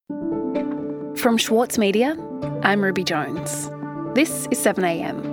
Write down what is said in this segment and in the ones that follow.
From Schwartz Media, I'm Ruby Jones. This is 7am.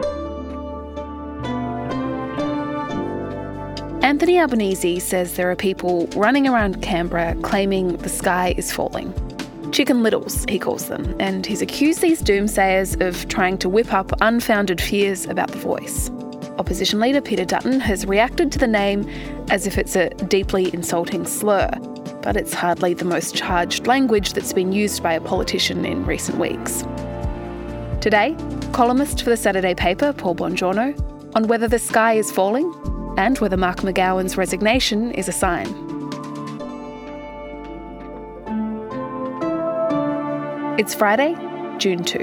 Anthony Albanese says there are people running around Canberra claiming the sky is falling. Chicken Littles, he calls them, and he's accused these doomsayers of trying to whip up unfounded fears about The Voice. Opposition leader Peter Dutton has reacted to the name as if it's a deeply insulting slur, but it's hardly the most charged language that's been used by a politician in recent weeks. Today, columnist for the Saturday paper, Paul Bongiorno, on whether the sky is falling and whether Mark McGowan's resignation is a sign. It's Friday, June 2.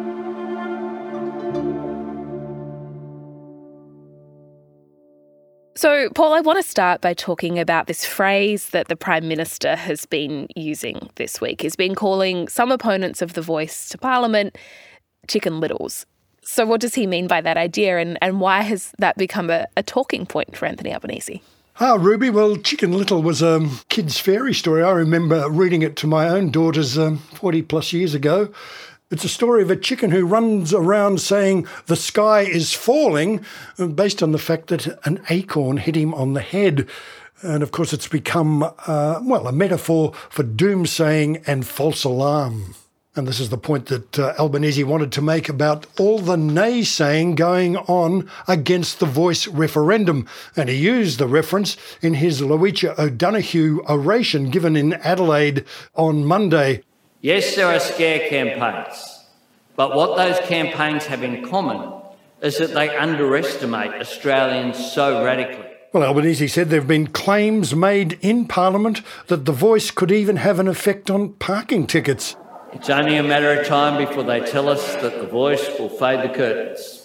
So, Paul, I want to start by talking about this phrase that the Prime Minister has been using this week. He's been calling some opponents of The Voice to Parliament Chicken Littles. So what does he mean by that idea, and why has that become a talking point for Anthony Albanese? Ruby, well, Chicken Little was a kid's fairy story. I remember reading it to my own daughters 40 plus years ago. It's a story of a chicken who runs around saying the sky is falling, based on the fact that an acorn hit him on the head. And of course it's become, a metaphor for doomsaying and false alarm. And this is the point that Albanese wanted to make about all the naysaying going on against the Voice referendum. And he used the reference in his Lowitja O'Donoghue oration given in Adelaide on Monday. Yes, there are scare campaigns, but what those campaigns have in common is that they underestimate Australians so radically. Well, Albanese said there have been claims made in Parliament that the Voice could even have an effect on parking tickets. It's only a matter of time before they tell us that the Voice will fade the curtains.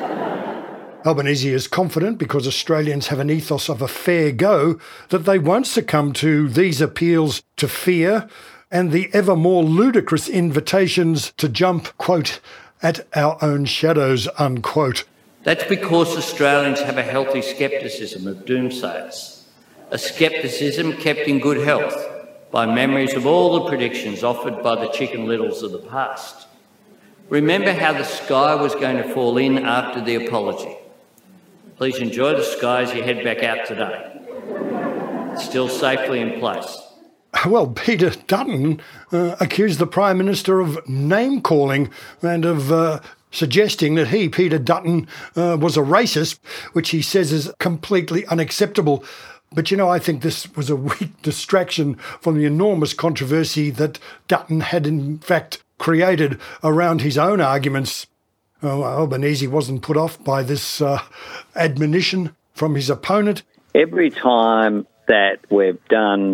Albanese is confident, because Australians have an ethos of a fair go, that they won't succumb to these appeals to fear and the ever more ludicrous invitations to jump, quote, at our own shadows, unquote. That's because Australians have a healthy scepticism of doomsayers, a scepticism kept in good health by memories of all the predictions offered by the Chicken Littles of the past. Remember how the sky was going to fall in after the apology. Please enjoy the sky as you head back out today. It's still safely in place. Well, Peter Dutton accused the Prime Minister of name-calling and of suggesting that he, Peter Dutton, was a racist, which he says is completely unacceptable. But, I think this was a weak distraction from the enormous controversy that Dutton had in fact created around his own arguments. Albanese wasn't put off by this admonition from his opponent. Every time that we've done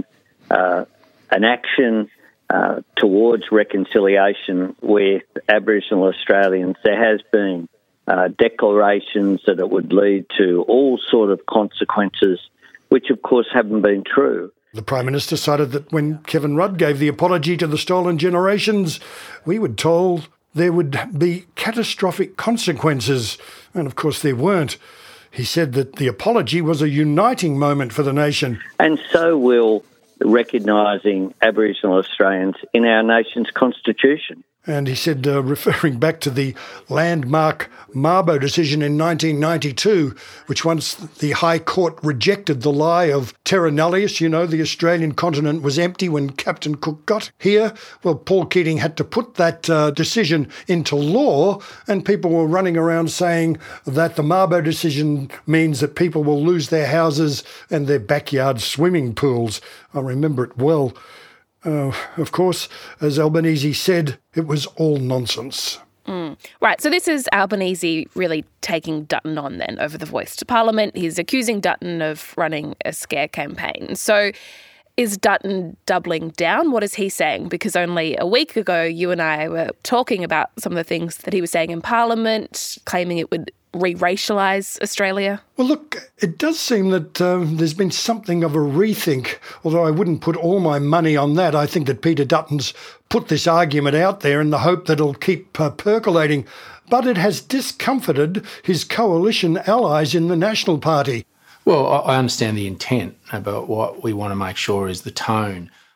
an action towards reconciliation with Aboriginal Australians, there has been declarations that it would lead to all sort of consequences, which of course haven't been true. The Prime Minister cited that when Kevin Rudd gave the apology to the stolen generations, we were told there would be catastrophic consequences, and of course there weren't. He said that the apology was a uniting moment for the nation. And so will recognising Aboriginal Australians in our nation's constitution. And he said, referring back to the landmark Mabo decision in 1992, which once the High Court rejected the lie of terra nullius, the Australian continent was empty when Captain Cook got here. Well, Paul Keating had to put that decision into law, and people were running around saying that the Mabo decision means that people will lose their houses and their backyard swimming pools. I remember it well. Of course, as Albanese said, it was all nonsense. Right, so this is Albanese really taking Dutton on then over The Voice to Parliament. He's accusing Dutton of running a scare campaign. So is Dutton doubling down? What is he saying? Because only a week ago, you and I were talking about some of the things that he was saying in Parliament, claiming it would re-racialise Australia? Well, look, it does seem that there's been something of a rethink, although I wouldn't put all my money on that. I think that Peter Dutton's put this argument out there in the hope that it'll keep percolating, but it has discomforted his coalition allies in the National Party. Well, I understand the intent, but what we want to make sure is the tone.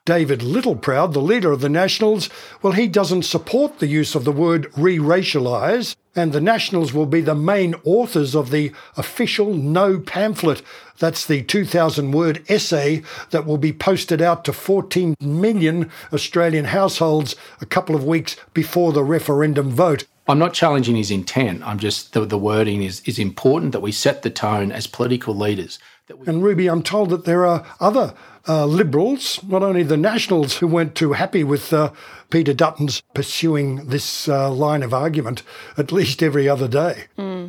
David Littleproud, the leader of the Nationals, well, he doesn't support the use of the word re-racialise, and the Nationals will be the main authors of the official No pamphlet. That's the 2,000-word essay that will be posted out to 14 million Australian households a couple of weeks before the referendum vote. I'm not challenging his intent. I'm just, the wording is important, that we set the tone as political leaders. And Ruby, I'm told that there are other Liberals, not only the Nationals, who weren't too happy with Peter Dutton's pursuing this line of argument at least every other day.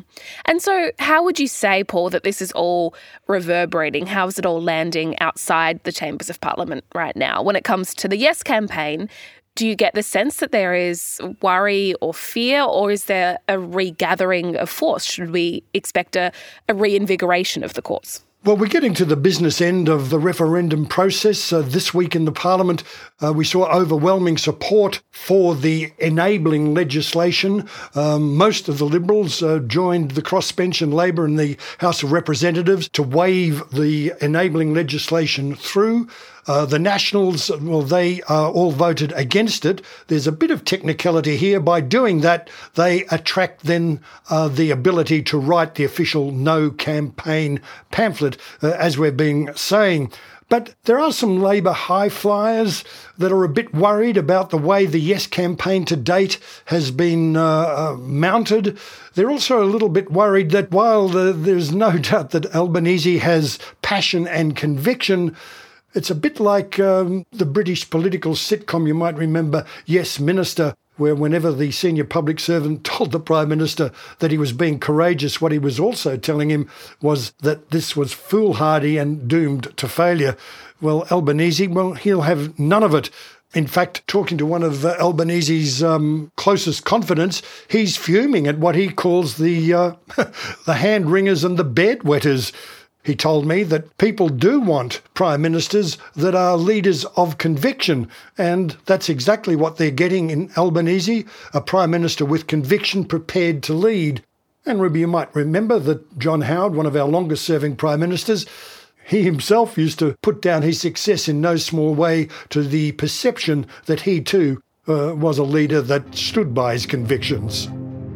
And so how would you say, Paul, that this is all reverberating? How is it all landing outside the chambers of Parliament right now? When it comes to the Yes campaign, do you get the sense that there is worry or fear, or is there a regathering of force? Should we expect a reinvigoration of the cause? Well, we're getting to the business end of the referendum process. This week in the Parliament, we saw overwhelming support for the enabling legislation. Most of the Liberals joined the crossbench and Labor in the House of Representatives to wave the enabling legislation through. The Nationals, well, they all voted against it. There's a bit of technicality here. By doing that, they attract then the ability to write the official No campaign pamphlet, as we've been saying. But there are some Labor high flyers that are a bit worried about the way the Yes campaign to date has been mounted. They're also a little bit worried that while there's no doubt that Albanese has passion and conviction, it's a bit like the British political sitcom, you might remember, Yes Minister, where whenever the senior public servant told the Prime Minister that he was being courageous, what he was also telling him was that this was foolhardy and doomed to failure. Well, Albanese, well, he'll have none of it. In fact, talking to one of Albanese's closest confidants, he's fuming at what he calls the hand-wringers and the bed-wetters. He told me that people do want prime ministers that are leaders of conviction, and that's exactly what they're getting in Albanese, a prime minister with conviction prepared to lead. And Ruby, you might remember that John Howard, one of our longest-serving prime ministers, he himself used to put down his success in no small way to the perception that he too was a leader that stood by his convictions.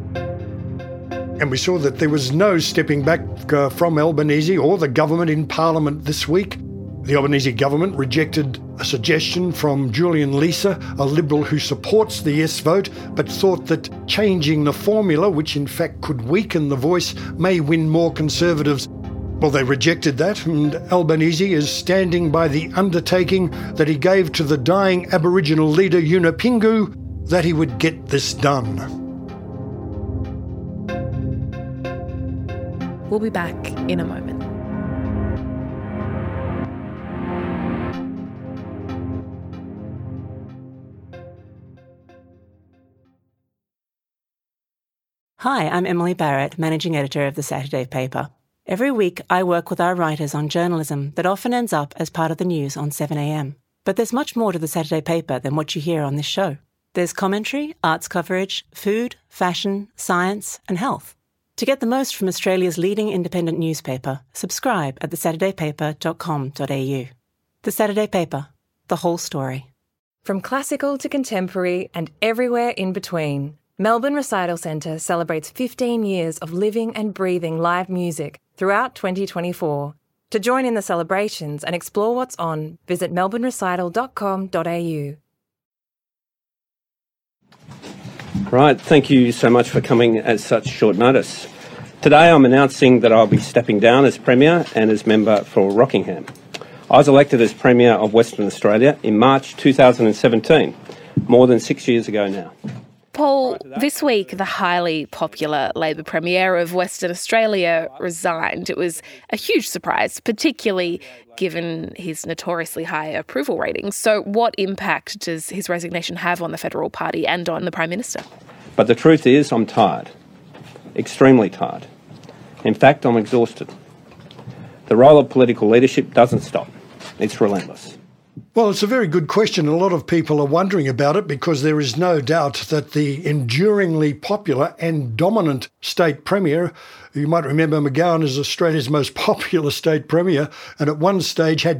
And we saw that there was no stepping back from Albanese or the government in Parliament this week. The Albanese government rejected a suggestion from Julian Leeser, a Liberal who supports the Yes vote, but thought that changing the formula, which in fact could weaken the voice, may win more Conservatives. Well, they rejected that, and Albanese is standing by the undertaking that he gave to the dying Aboriginal leader Yunupingu that he would get this done. We'll be back in a moment. Hi, I'm Emily Barrett, Managing Editor of The Saturday Paper. Every week, I work with our writers on journalism that often ends up as part of the news on 7am. But there's much more to The Saturday Paper than what you hear on this show. There's commentary, arts coverage, food, fashion, science, and health. To get the most from Australia's leading independent newspaper, subscribe at thesaturdaypaper.com.au. The Saturday Paper, the whole story. From classical to contemporary and everywhere in between, Melbourne Recital Centre celebrates 15 years of living and breathing live music throughout 2024. To join in the celebrations and explore what's on, visit melbournerecital.com.au. Right, thank you so much for coming at such short notice. Today I'm announcing that I'll be stepping down as Premier and as Member for Rockingham. I was elected as Premier of Western Australia in March 2017, more than 6 years ago now. Paul, this week the highly popular Labor Premier of Western Australia resigned. It was a huge surprise, particularly given his notoriously high approval ratings. So what impact does his resignation have on the Federal Party and on the Prime Minister? But the truth is I'm tired, extremely tired. In fact, I'm exhausted. The role of political leadership doesn't stop. It's relentless. Well, it's a very good question. A lot of people are wondering about it because there is no doubt that the enduringly popular and dominant state premier, you might remember McGowan is Australia's most popular state premier, and at one stage had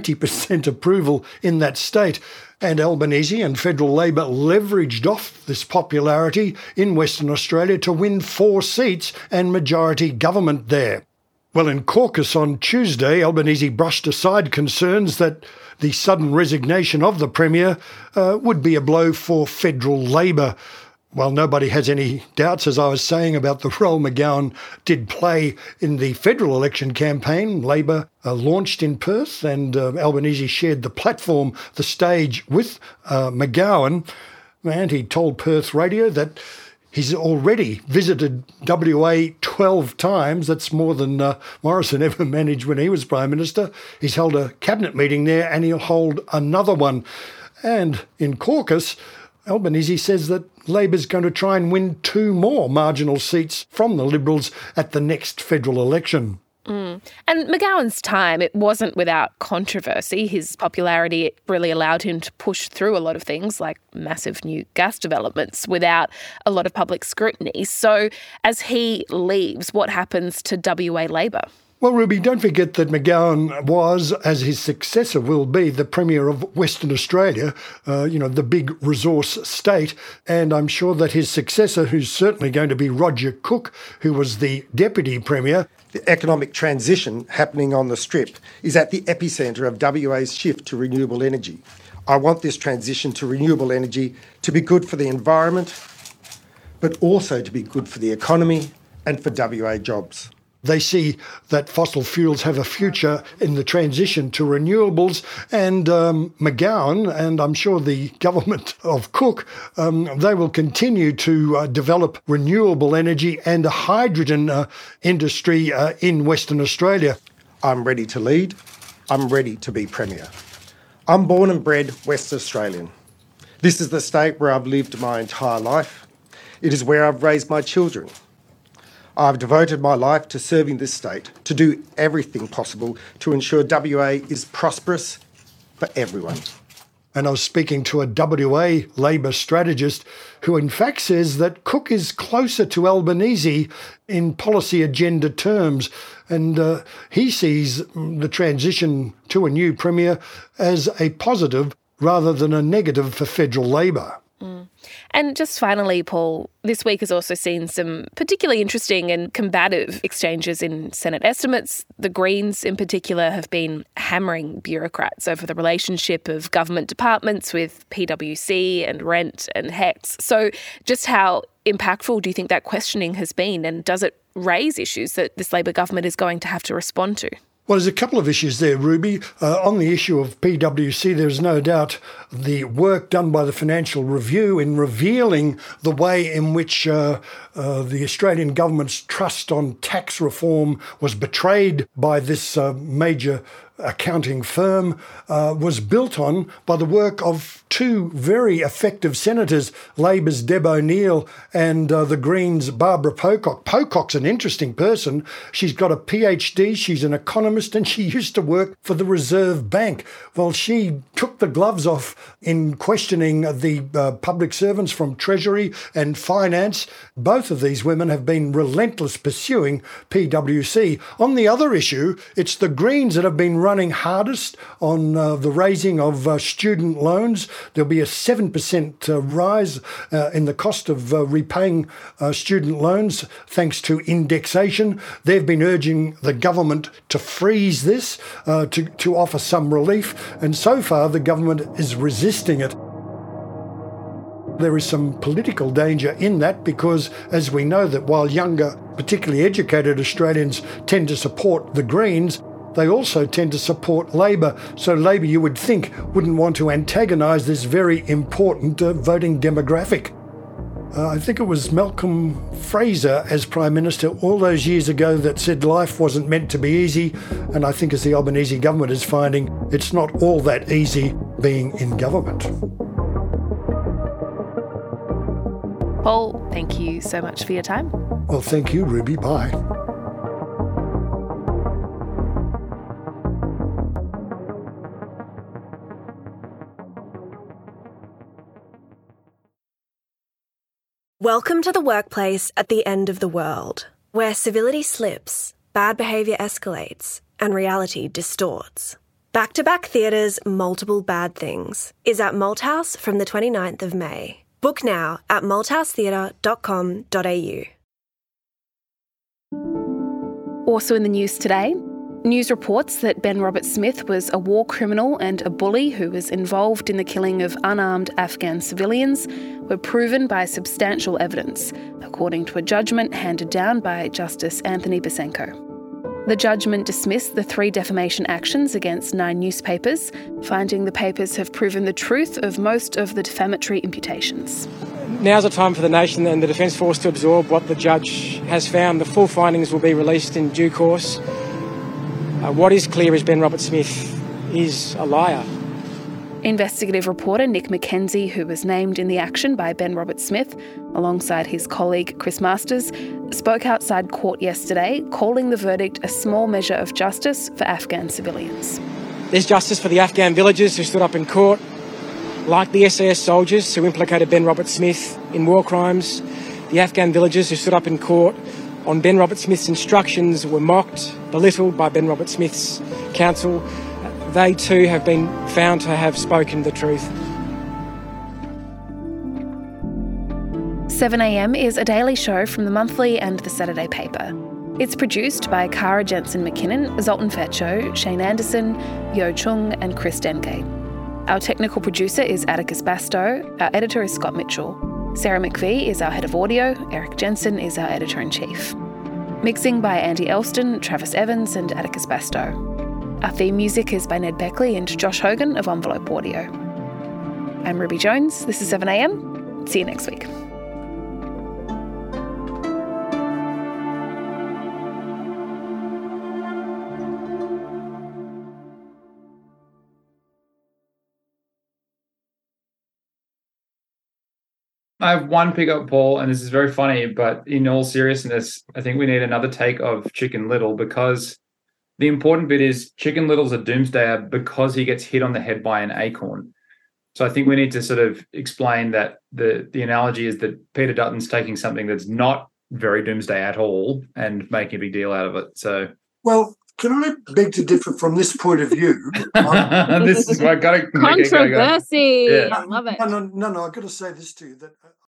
90% approval in that state. And Albanese and federal Labor leveraged off this popularity in Western Australia to win 4 seats and majority government there. Well, in caucus on Tuesday, Albanese brushed aside concerns that the sudden resignation of the Premier would be a blow for federal Labor. While nobody has any doubts, as I was saying, about the role McGowan did play in the federal election campaign, Labor launched in Perth and Albanese shared the platform, the stage with McGowan. And he told Perth Radio that he's already visited WA 12 times. That's more than Morrison ever managed when he was Prime Minister. He's held a cabinet meeting there and he'll hold another one. And in caucus, Albanese says that Labor's going to try and win 2 more marginal seats from the Liberals at the next federal election. And McGowan's time, it wasn't without controversy. His popularity, it really allowed him to push through a lot of things like massive new gas developments without a lot of public scrutiny. So as he leaves, what happens to WA Labor? Well, Ruby, don't forget that McGowan was, as his successor will be, the Premier of Western Australia, the big resource state. And I'm sure that his successor, who's certainly going to be Roger Cook, who was the Deputy Premier. The economic transition happening on the Strip is at the epicentre of WA's shift to renewable energy. I want this transition to renewable energy to be good for the environment, but also to be good for the economy and for WA jobs. They see that fossil fuels have a future in the transition to renewables, and McGowan, and I'm sure the government of Cook, they will continue to develop renewable energy and a hydrogen industry in Western Australia. I'm ready to lead. I'm ready to be Premier. I'm born and bred West Australian. This is the state where I've lived my entire life. It is where I've raised my children. I've devoted my life to serving this state, to do everything possible to ensure WA is prosperous for everyone. And I was speaking to a WA Labor strategist who in fact says that Cook is closer to Albanese in policy agenda terms, and he sees the transition to a new Premier as a positive rather than a negative for federal Labor. And just finally, Paul, this week has also seen some particularly interesting and combative exchanges in Senate estimates. The Greens in particular have been hammering bureaucrats over the relationship of government departments with PwC and Rent and HECS. So just how impactful do you think that questioning has been, and does it raise issues that this Labor government is going to have to respond to? Well, there's a couple of issues there, Ruby. On the issue of PwC, there's no doubt the work done by the Financial Review in revealing the way in which the Australian government's trust on tax reform was betrayed by this major accounting firm was built on by the work of 2 very effective senators, Labor's Deb O'Neill and the Greens' Barbara Pocock. Pocock's an interesting person. She's got a PhD, she's an economist, and she used to work for the Reserve Bank. Well, she took the gloves off in questioning the public servants from Treasury and Finance. Both of these women have been relentless pursuing PwC. On the other issue, it's the Greens that have been running hardest on the raising of student loans. There'll be a 7% rise in the cost of repaying student loans thanks to indexation. They've been urging the government to freeze this, to offer some relief, and so far the government is resisting it. There is some political danger in that because, as we know, that while younger, particularly educated Australians tend to support the Greens, they also tend to support Labor. So Labor, you would think, wouldn't want to antagonise this very important voting demographic. I think it was Malcolm Fraser as Prime Minister all those years ago that said life wasn't meant to be easy. And I think as the Albanese government is finding, it's not all that easy being in government. Paul, thank you so much for your time. Well, thank you, Ruby. Bye. Welcome to the workplace at the end of the world, where civility slips, bad behaviour escalates, and reality distorts. Back-to-Back Theatre's Multiple Bad Things is at Malthouse from the 29th of May. Book now at malthousetheatre.com.au. Also in the news today, news reports that Ben Roberts-Smith was a war criminal and a bully who was involved in the killing of unarmed Afghan civilians were proven by substantial evidence, according to a judgment handed down by Justice Anthony Besenko. The judgment dismissed the 3 defamation actions against 9 newspapers, finding the papers have proven the truth of most of the defamatory imputations. Now's the time for the nation and the Defence Force to absorb what the judge has found. The full findings will be released in due course. What is clear is Ben Roberts-Smith is a liar. Investigative reporter Nick McKenzie, who was named in the action by Ben Roberts-Smith, alongside his colleague Chris Masters, spoke outside court yesterday, calling the verdict a small measure of justice for Afghan civilians. There's justice for the Afghan villagers who stood up in court, like the SAS soldiers who implicated Ben Roberts-Smith in war crimes. The Afghan villagers who stood up in court on Ben Roberts-Smith's instructions were mocked, belittled by Ben Roberts-Smith's counsel. They too have been found to have spoken the truth. 7am is a daily show from the Monthly and the Saturday Paper. It's produced by Cara Jensen-McKinnon, Zoltan Fetcho, Shane Anderson, Yo Chung and Chris Dengate. Our technical producer is Atticus Bastow. Our editor is Scott Mitchell. Sarah McVie is our head of audio. Eric Jensen is our editor-in-chief. Mixing by Andy Elston, Travis Evans and Atticus Bastow. Our theme music is by Ned Beckley and Josh Hogan of Envelope Audio. I'm Ruby Jones. This is 7am. See you next week. I have one pickup, Paul, and this is very funny, but in all seriousness, I think we need another take of Chicken Little, because the important bit is Chicken Little's a doomsdayer because he gets hit on the head by an acorn. So I think we need to sort of explain that the analogy is that Peter Dutton's taking something that's not very doomsday at all and making a big deal out of it. So, well, can I beg to differ from this point of view? This is where I got to controversy. Yeah. I love it. No, I've got to say this to you that